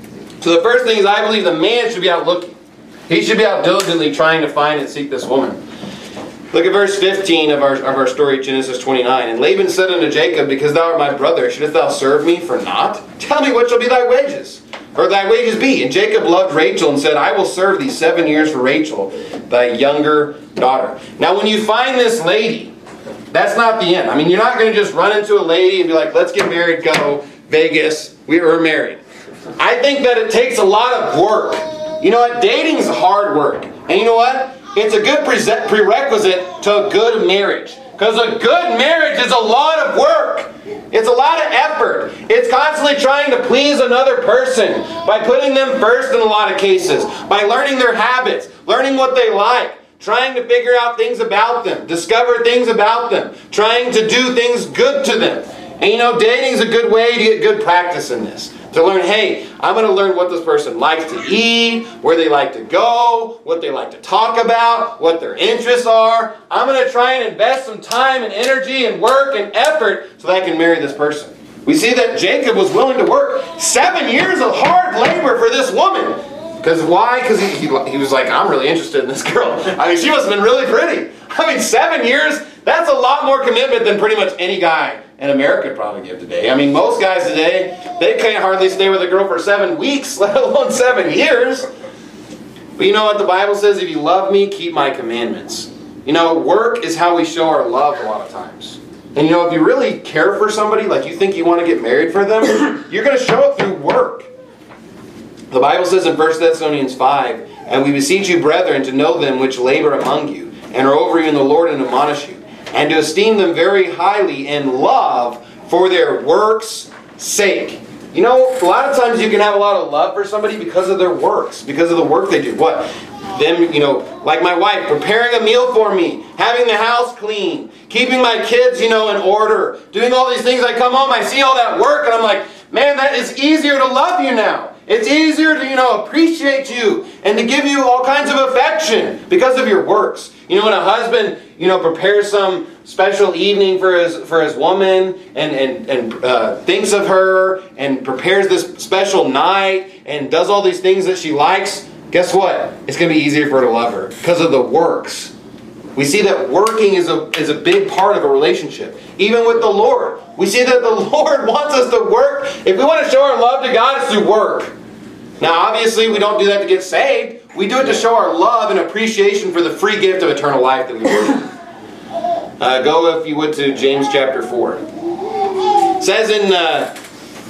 So the first thing is, I believe the man should be out looking. He should be out diligently trying to find and seek this woman. Look at verse 15 of our story, Genesis 29. And Laban said unto Jacob, because thou art my brother, shouldst thou serve me for naught? Tell me what shall be thy wages, or thy wages be. And Jacob loved Rachel and said, I will serve thee 7 years for Rachel, thy younger daughter. Now when you find this lady, that's not the end. You're not going to just run into a lady and be like, let's get married, go, Vegas, we're married. I think that it takes a lot of work. You know what? Dating's hard work. And you know what? It's a good prerequisite to a good marriage. Because a good marriage is a lot of work. It's a lot of effort. It's constantly trying to please another person by putting them first in a lot of cases, by learning their habits, learning what they like, trying to figure out things about them, discover things about them, trying to do things good to them. And dating's a good way to get good practice in this. To learn, hey, I'm going to learn what this person likes to eat, where they like to go, what they like to talk about, what their interests are. I'm going to try and invest some time and energy and work and effort so that I can marry this person. We see that Jacob was willing to work 7 years of hard labor for this woman. Because why? Because he was like, I'm really interested in this girl. She must have been really pretty. 7 years, that's a lot more commitment than pretty much any guy in America could probably give today. Most guys today, they can't hardly stay with a girl for 7 weeks, let alone 7 years. But you know what the Bible says? If you love me, keep my commandments. Work is how we show our love a lot of times. And if you really care for somebody, like you think you want to get married for them, you're going to show it through work. The Bible says in 1 Thessalonians 5, and we beseech you, brethren, to know them which labor among you, and are over you in the Lord, and admonish you, and to esteem them very highly in love for their works' sake. A lot of times you can have a lot of love for somebody because of their works, because of the work they do. What? Them, like my wife, preparing a meal for me, having the house clean, keeping my kids, in order, doing all these things. I come home, I see all that work, and I'm like, man, that is easier to love you now. It's easier to, appreciate you and to give you all kinds of affection because of your works. When a husband, prepares some special evening for his woman and thinks of her and prepares this special night and does all these things that she likes, guess what? It's going to be easier for her to love her because of the works. We see that working is a big part of a relationship. Even with the Lord. We see that the Lord wants us to work. If we want to show our love to God, it's through work. Now, obviously, we don't do that to get saved. We do it to show our love and appreciation for the free gift of eternal life that we worship. Go, if you would, to James chapter 4. It says in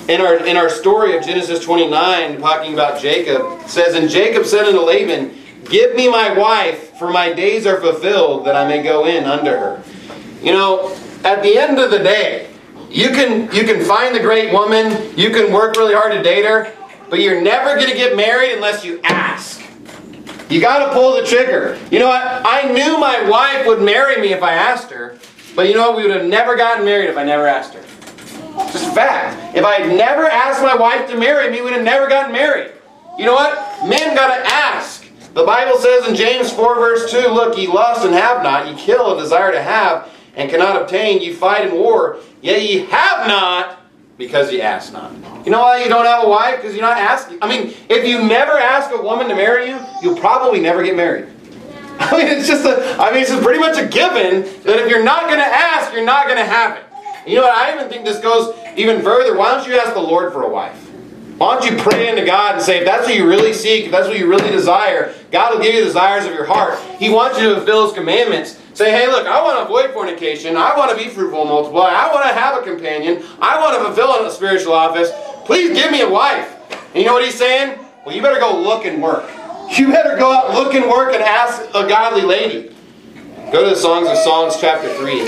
in our story of Genesis 29, talking about Jacob, it says, "And Jacob said unto Laban, Give me my wife, for my days are fulfilled, that I may go in unto her." You know, at the end of the day, you can find the great woman, you can work really hard to date her, but you're never going to get married unless you ask. You got to pull the trigger. You know what? I knew my wife would marry me if I asked her, but you know what? We would have never gotten married if I never asked her. It's just a fact. If I had never asked my wife to marry me, we would have never gotten married. You know what? Men got to ask. The Bible says in James 4 verse 2, "Look, ye lust and have not, ye kill and desire to have, and cannot obtain, ye fight in war, yet ye have not, because ye ask not." You know why you don't have a wife? Because you're not asking. I mean, if you never ask a woman to marry you, you'll probably never get married. I mean, it's pretty much a given that if you're not going to ask, you're not going to have it. You know what? I even think this goes even further. Why don't you ask the Lord for a wife? Why don't you pray into God and say, if that's what you really seek, if that's what you really desire, God will give you the desires of your heart. He wants you to fulfill His commandments. Say, hey, look, I want to avoid fornication. I want to be fruitful and multiply. I want to have a companion. I want to fulfill a spiritual office. Please give me a wife. And you know what He's saying? Well, you better go look and work. You better go out, look and work, and ask a godly lady. Go to the Songs of Songs chapter 3.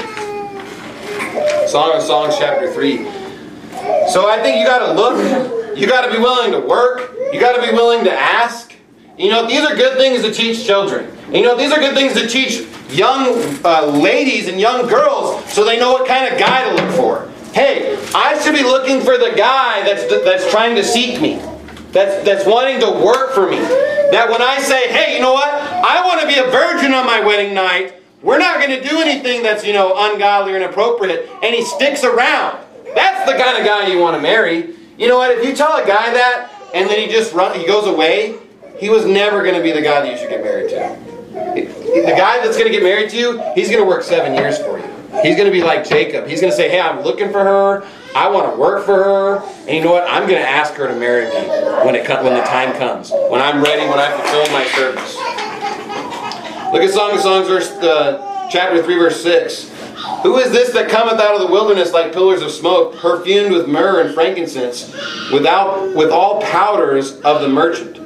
Song of Songs chapter 3. So I think you got to look. You got to be willing to work. You got to be willing to ask. You know, these are good things to teach children. You know, these are good things to teach young ladies and young girls so they know what kind of guy to look for. Hey, I should be looking for the guy that's trying to seek me. That's wanting to work for me. That when I say, hey, you know what? I want to be a virgin on my wedding night. We're not going to do anything that's, ungodly or inappropriate. And he sticks around. That's the kind of guy you want to marry. You know what? If you tell a guy that and then he goes away, he was never going to be the guy that you should get married to. The guy that's going to get married to you, he's going to work 7 years for you. He's going to be like Jacob. He's going to say, hey, I'm looking for her. I want to work for her. And you know what? I'm going to ask her to marry me when the time comes. When I'm ready, when I've fulfilled my service. Look at Song of Songs, chapter 3, verse 6. Who is this that cometh out of the wilderness like pillars of smoke, perfumed with myrrh and frankincense, with all powders of the merchant?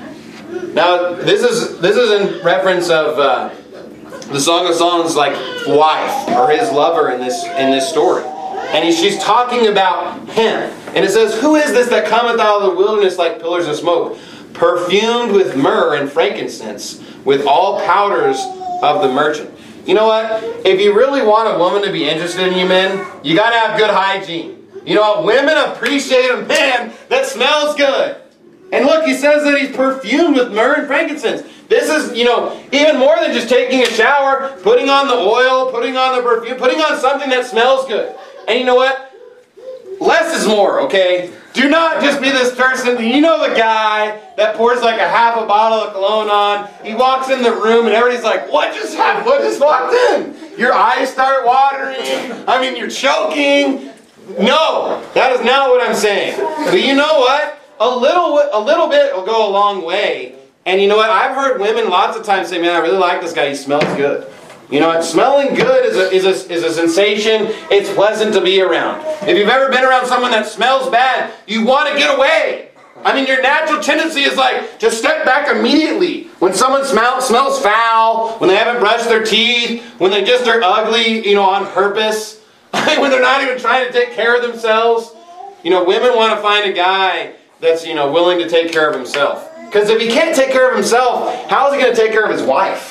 Now, this is in reference of the Song of Songs, like wife or his lover in this story, and she's talking about him. And it says, "Who is this that cometh out of the wilderness like pillars of smoke, perfumed with myrrh and frankincense, with all powders of the merchant?" You know what? If you really want a woman to be interested in you, men, you got to have good hygiene. You know what? Women appreciate a man that smells good. And look, he says that he's perfumed with myrrh and frankincense. This is, even more than just taking a shower, putting on the oil, putting on the perfume, putting on something that smells good. And you know what? Less is more, okay? Do not just be this person. You know the guy that pours like a half a bottle of cologne on. He walks in the room and everybody's like, what just happened? What just walked in? Your eyes start watering. I mean, you're choking. No, that is not what I'm saying. But you know what? A little bit will go a long way. And you know what? I've heard women lots of times say, man, I really like this guy. He smells good. You know what? Smelling good is a sensation. It's pleasant to be around. If you've ever been around someone that smells bad, you want to get away. I mean, your natural tendency is like to step back immediately. When someone smells foul, when they haven't brushed their teeth, when they just are ugly, on purpose, when they're not even trying to take care of themselves. Women want to find a guy that's, willing to take care of himself. Because if he can't take care of himself, how is he going to take care of his wife?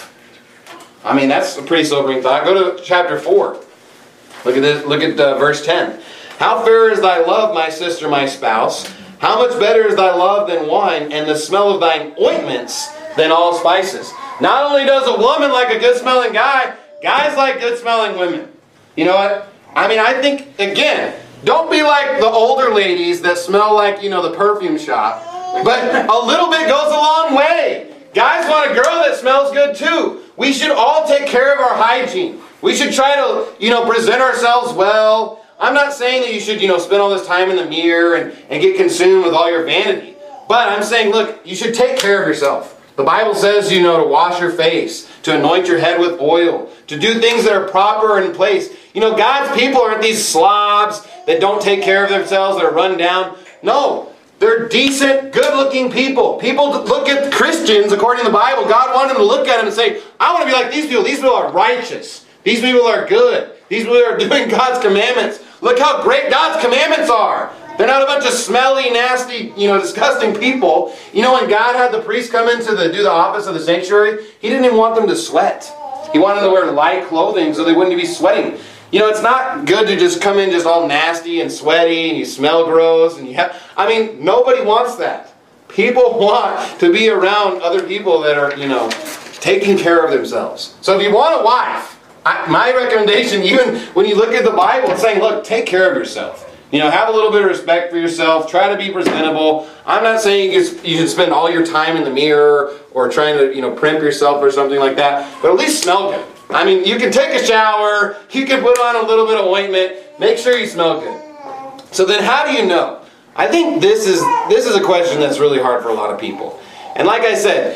I mean, that's a pretty sobering thought. Go to chapter 4. Look at this. Look at verse 10. How fair is thy love, my sister, my spouse? How much better is thy love than wine, and the smell of thine ointments than all spices? Not only does a woman like a good-smelling guy, guys like good-smelling women. You know what? I mean, I think, again, don't be like the older ladies that smell like, the perfume shop. But a little bit goes a long way. Guys want a girl that smells good too. We should all take care of our hygiene. We should try to, present ourselves well. I'm not saying that you should, spend all this time in the mirror and get consumed with all your vanity. But I'm saying, look, you should take care of yourself. The Bible says, to wash your face, to anoint your head with oil, to do things that are proper and in place. God's people aren't these slobs. that don't take care of themselves, that are run down. No. They're decent, good-looking people. People look at Christians, according to the Bible. God wanted them to look at them and say, I want to be like these people. These people are righteous. These people are good. These people are doing God's commandments. Look how great God's commandments are. They're not a bunch of smelly, nasty, disgusting people. When God had the priests come in to do the office of the sanctuary, He didn't even want them to sweat. He wanted them to wear light clothing so they wouldn't be sweating. It's not good to just come in just all nasty and sweaty and you smell gross. Nobody wants that. People want to be around other people that are, taking care of themselves. So if you want a wife, my recommendation, even when you look at the Bible, it's saying, look, take care of yourself. Have a little bit of respect for yourself. Try to be presentable. I'm not saying you should spend all your time in the mirror or trying to, primp yourself or something like that. But at least smell good. You can take a shower. You can put on a little bit of ointment. Make sure you smell good. So then how do you know? I think this is a question that's really hard for a lot of people. And like I said,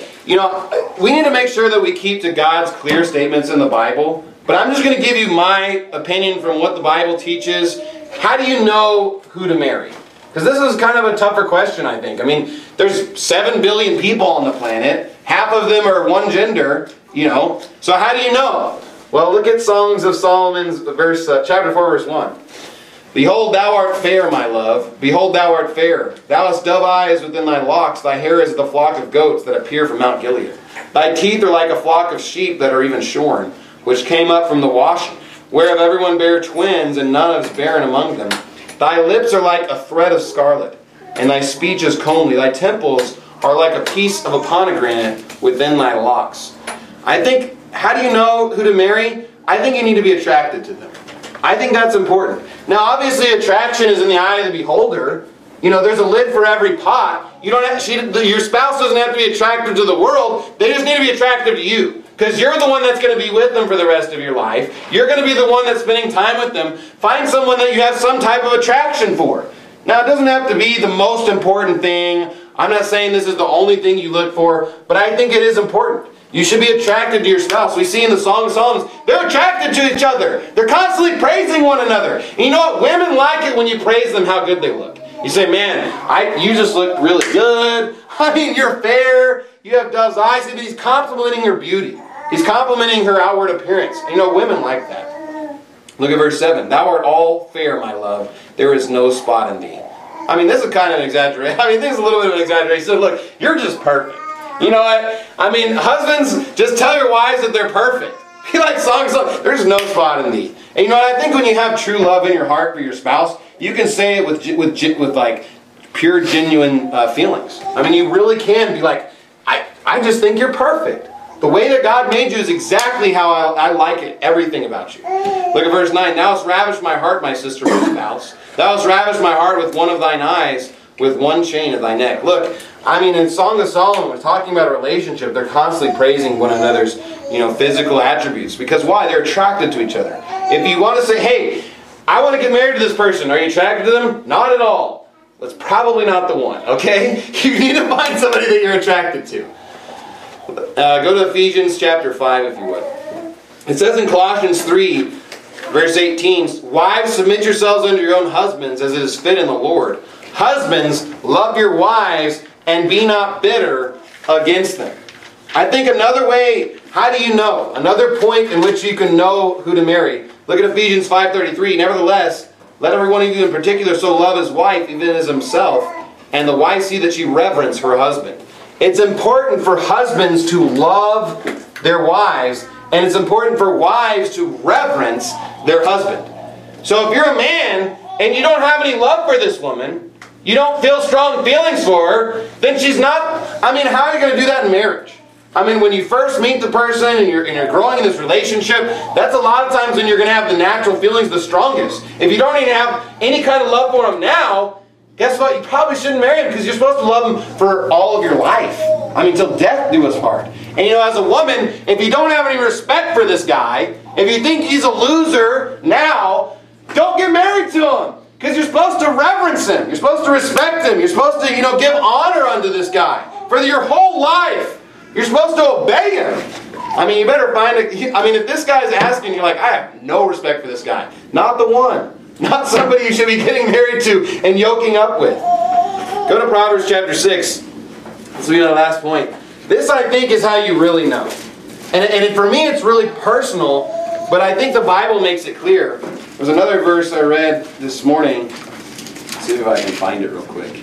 we need to make sure that we keep to God's clear statements in the Bible. But I'm just going to give you my opinion from what the Bible teaches. How do you know who to marry? Because this is kind of a tougher question, I think. There's 7 billion people on the planet. Half of them are one gender, So how do you know? Well, look at Songs of Solomon's chapter 4, verse 1. Behold, thou art fair, my love. Behold, thou art fair. Thou hast dove eyes within thy locks. Thy hair is the flock of goats that appear from Mount Gilead. Thy teeth are like a flock of sheep that are even shorn, which came up from the washing, whereof everyone bare twins, and none is barren among them. Thy lips are like a thread of scarlet, and thy speech is comely. Thy temples are like a piece of a pomegranate within thy locks. I think, how do you know who to marry? I think you need to be attracted to them. I think that's important. Now, obviously, attraction is in the eye of the beholder. There's a lid for every pot. Your spouse doesn't have to be attractive to the world. They just need to be attractive to you. Because you're the one that's going to be with them for the rest of your life. You're going to be the one that's spending time with them. Find someone that you have some type of attraction for. Now, it doesn't have to be the most important thing. I'm not saying this is the only thing you look for, but I think it is important. You should be attracted to your spouse. We see in the Song of Solomon, they're attracted to each other. They're constantly praising one another. And you know what? Women like it when you praise them how good they look. You say, man, you just look really good. You're fair. You have dove's eyes. And he's complimenting her beauty. He's complimenting her outward appearance. Women like that. Look at verse 7. Thou art all fair, my love. There is no spot in thee. This is kind of an exaggeration. This is a little bit of an exaggeration. So look, you're just perfect. You know what? Husbands, just tell your wives that they're perfect. Be like songs. There's no spot in thee. And you know what? I think when you have true love in your heart for your spouse, you can say it with like pure, genuine feelings. You really can be like, I just think you're perfect. The way that God made you is exactly how I like it. Everything about you. Look at verse 9. Thou hast ravished my heart, my sister, my spouse. Thou hast ravished my heart with one of thine eyes, with one chain of thy neck. Look, in Song of Solomon, we're talking about a relationship. They're constantly praising one another's, physical attributes. Because why? They're attracted to each other. If you want to say, hey, I want to get married to this person. Are you attracted to them? Not at all. That's probably not the one, okay? You need to find somebody that you're attracted to. Go to Ephesians chapter 5, if you would. It says in Colossians 3, verse 18, wives, submit yourselves unto your own husbands as it is fit in the Lord. Husbands, love your wives and be not bitter against them. I think another way, how do you know? Another point in which you can know who to marry. Look at Ephesians 5:33. Nevertheless, let every one of you in particular so love his wife even as himself, and the wife see that she reverence her husband. It's important for husbands to love their wives, and it's important for wives to reverence their husband. So if you're a man and you don't have any love for this woman, you don't feel strong feelings for her, then she's not, how are you going to do that in marriage? When you first meet the person and you're growing in this relationship, that's a lot of times when you're going to have the natural feelings the strongest. If you don't even have any kind of love for them now, guess what? You probably shouldn't marry him because you're supposed to love him for all of your life. Till death do us part. And as a woman, if you don't have any respect for this guy, if you think he's a loser now, don't get married to him. Because you're supposed to reverence him. You're supposed to respect him. You're supposed to, give honor unto this guy. For your whole life, you're supposed to obey him. You better find if this guy's asking, you're like, I have no respect for this guy. Not the one. Not somebody you should be getting married to and yoking up with. Go to Proverbs chapter 6. This will be my last point. This, I think, is how you really know. And for me, it's really personal, but I think the Bible makes it clear. There's another verse I read this morning. Let's see if I can find it real quick.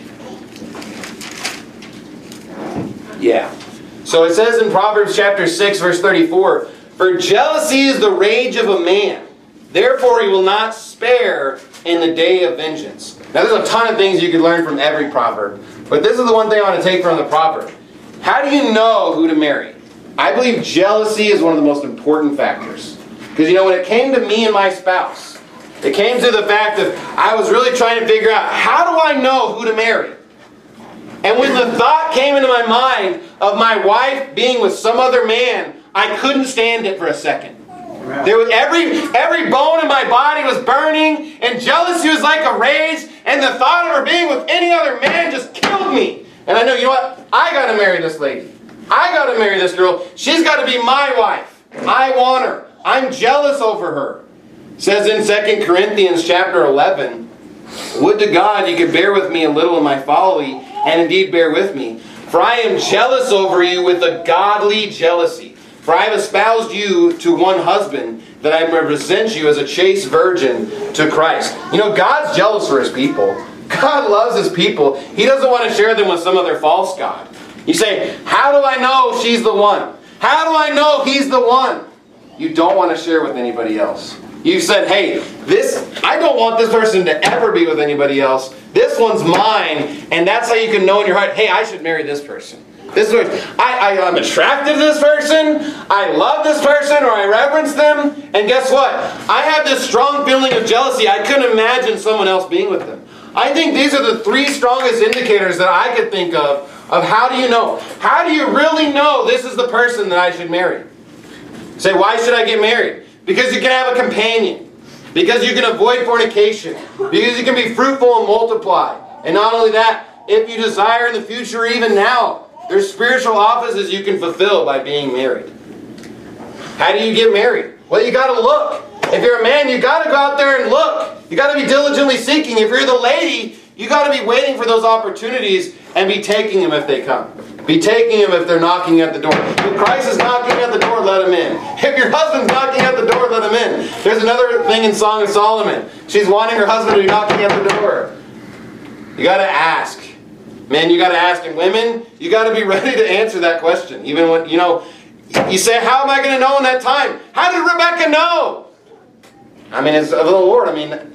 Yeah. So it says in Proverbs chapter 6, verse 34, "For jealousy is the rage of a man. Therefore he will not spare in the day of vengeance." Now there's a ton of things you could learn from every proverb. But this is the one thing I want to take from the proverb. How do you know who to marry? I believe jealousy is one of the most important factors. Because when it came to me and my spouse, it came to the fact that I was really trying to figure out, how do I know who to marry? And when the thought came into my mind of my wife being with some other man, I couldn't stand it for a second. There was every bone in my body was burning, and jealousy was like a rage, and the thought of her being with any other man just killed me. And I know, you know what? I got to marry this lady. I got to marry this girl. She's got to be my wife. I want her. I'm jealous over her. It says in 2 Corinthians chapter 11, "Would to God you could bear with me a little in my folly, and indeed bear with me. For I am jealous over you with a godly jealousy. For I have espoused you to one husband, that I may present you as a chaste virgin to Christ." God's jealous for His people. God loves His people. He doesn't want to share them with some other false god. You say, how do I know she's the one? How do I know he's the one? You don't want to share with anybody else. You said, hey, I don't want this person to ever be with anybody else. This one's mine. And that's how you can know in your heart, hey, I should marry this person. I'm attracted to this person. I love this person, or I reverence them. And guess what? I have this strong feeling of jealousy. I couldn't imagine someone else being with them. I think these are the three strongest indicators that I could think of how do you know? How do you really know this is the person that I should marry? Say, why should I get married? Because you can have a companion. Because you can avoid fornication. Because you can be fruitful and multiply. And not only that, if you desire in the future, even now, there's spiritual offices you can fulfill by being married. How do you get married? Well, you got to look. If you're a man, you got to go out there and look. You got to be diligently seeking. If you're the lady, you got to be waiting for those opportunities and be taking them if they come. Be taking them if they're knocking at the door. If Christ is knocking at the door, let him in. If your husband's knocking at the door, let him in. There's another thing in Song of Solomon. She's wanting her husband to be knocking at the door. You got to ask. Men, you got to ask. And women, you got to be ready to answer that question. Even when, you say, how am I going to know in that time? How did Rebecca know? It's of the Lord.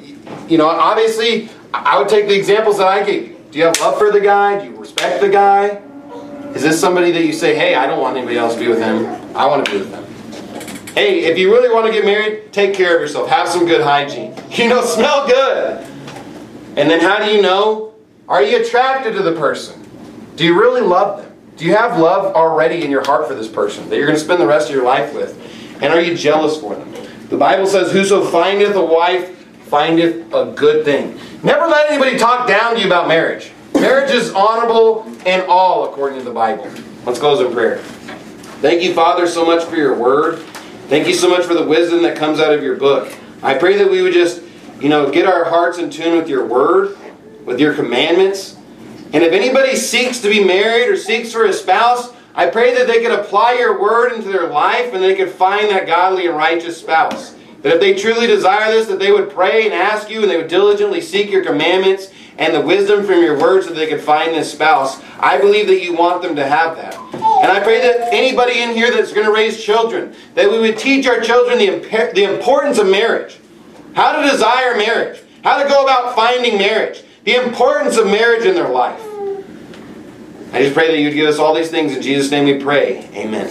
Obviously, I would take the examples that I gave you. Do you have love for the guy? Do you respect the guy? Is this somebody that you say, hey, I don't want anybody else to be with him. I want to be with them. Hey, if you really want to get married, take care of yourself. Have some good hygiene. Smell good. And then how do you know? Are you attracted to the person? Do you really love them? Do you have love already in your heart for this person that you're going to spend the rest of your life with? And are you jealous for them? The Bible says, whoso findeth a wife findeth a good thing. Never let anybody talk down to you about marriage. Marriage is honorable and all according to the Bible. Let's close in prayer. Thank you, Father, so much for your word. Thank you so much for the wisdom that comes out of your book. I pray that we would just, get our hearts in tune with your word, with your commandments. And if anybody seeks to be married or seeks for a spouse, I pray that they could apply your word into their life and they could find that godly and righteous spouse. That if they truly desire this, that they would pray and ask you and they would diligently seek your commandments and the wisdom from your word so they could find this spouse. I believe that you want them to have that. And I pray that anybody in here that's going to raise children, that we would teach our children the importance of marriage. How to desire marriage. How to go about finding marriage. The importance of marriage in their life. I just pray that you'd give us all these things. In Jesus' name we pray. Amen.